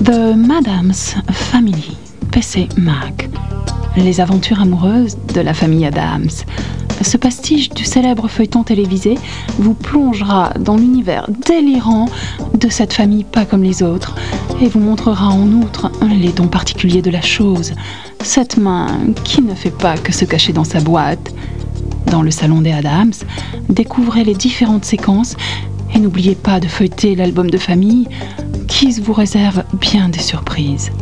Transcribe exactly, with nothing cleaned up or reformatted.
The Madam's Family, P C Mag. Les aventures amoureuses de la famille Addams. Ce pastiche du célèbre feuilleton télévisé vous plongera dans l'univers délirant de cette famille pas comme les autres et vous montrera en outre les dons particuliers de la chose, cette main qui ne fait pas que se cacher dans sa boîte. Dans le salon des Addams, découvrez les différentes séquences et n'oubliez pas de feuilleter l'album de famille qui vous réserve bien des surprises.